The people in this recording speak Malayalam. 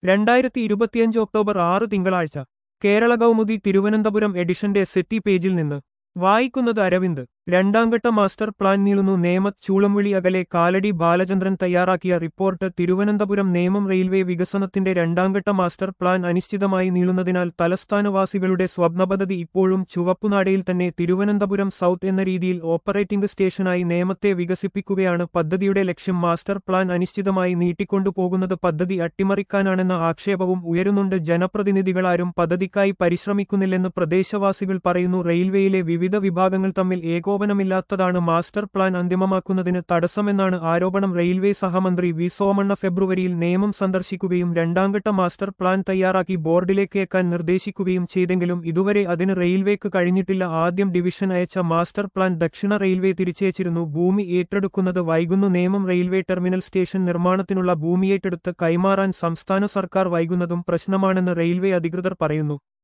2025 ഒക്ടോബർ 6 തിങ്കളാഴ്ച കേരള കൗമുദി തിരുവനന്തപുരം എഡിഷന്റെ സെറ്റി പേജിൽ നിന്ന് വായിക്കുന്നത് അരവിന്ദ്. രണ്ടാംഘട്ട മാസ്റ്റർ പ്ലാൻ നീളുന്നു. നേമത്ത് ചൂളംവിളി അകലെ കാലടി ബാലചന്ദ്രൻ തയ്യാറാക്കിയ റിപ്പോർട്ട്. തിരുവനന്തപുരം നേമം റെയിൽവേ വികസനത്തിന്റെ രണ്ടാംഘട്ട മാസ്റ്റർ പ്ലാൻ അനിശ്ചിതമായി നീളുന്നതിനാൽ തലസ്ഥാനവാസികളുടെ സ്വപ്നപദ്ധതി ഇപ്പോഴും ചുവപ്പുനാടയിൽ തന്നെ. തിരുവനന്തപുരം സൗത്ത് എന്ന രീതിയിൽ ഓപ്പറേറ്റിംഗ് സ്റ്റേഷനായി നേമത്തെ വികസിപ്പിക്കുകയാണ് പദ്ധതിയുടെ ലക്ഷ്യം. മാസ്റ്റർ പ്ലാൻ അനിശ്ചിതമായി നീട്ടിക്കൊണ്ടുപോകുന്നത് പദ്ധതി അട്ടിമറിക്കാനാണെന്ന ആക്ഷേപവും ഉയരുന്നുണ്ട്. ജനപ്രതിനിധികളാരും പദ്ധതിക്കായി പരിശ്രമിക്കുന്നില്ലെന്ന് പ്രദേശവാസികൾ പറയുന്നു. റെയിൽവേയിലെ വിവിധ വിഭാഗങ്ങൾ തമ്മിൽ ഏകോപനമില്ലാത്തതാണ് മാസ്റ്റർ പ്ലാൻ അന്തിമമാക്കുന്നതിന് തടസ്സമെന്നാണ് ആരോപണം. റെയിൽവേ സഹമന്ത്രി വി സോമണ്ണ ഫെബ്രുവരിയിൽ നേമം സന്ദർശിക്കുകയും രണ്ടാംഘട്ട മാസ്റ്റർ പ്ലാൻ തയ്യാറാക്കി ബോർഡിലേക്ക് അയക്കാൻ നിർദ്ദേശിക്കുകയും ചെയ്തെങ്കിലും ഇതുവരെ അതിന് റെയിൽവേക്ക് കഴിഞ്ഞിട്ടില്ല. ആദ്യം ഡിവിഷൻ അയച്ച മാസ്റ്റർ പ്ലാൻ ദക്ഷിണ റെയിൽവേ തിരിച്ചയച്ചിരുന്നു. ഭൂമി ഏറ്റെടുക്കുന്നത് വൈകുന്നു. നേമം റെയിൽവേ ടെർമിനൽ സ്റ്റേഷൻ നിർമ്മാണത്തിനുള്ള ഭൂമിയേറ്റെടുത്ത് കൈമാറാൻ സംസ്ഥാന സർക്കാർ വൈകുന്നതും പ്രശ്നമാണെന്ന് റെയിൽവേ അധികൃതർ പറയുന്നു.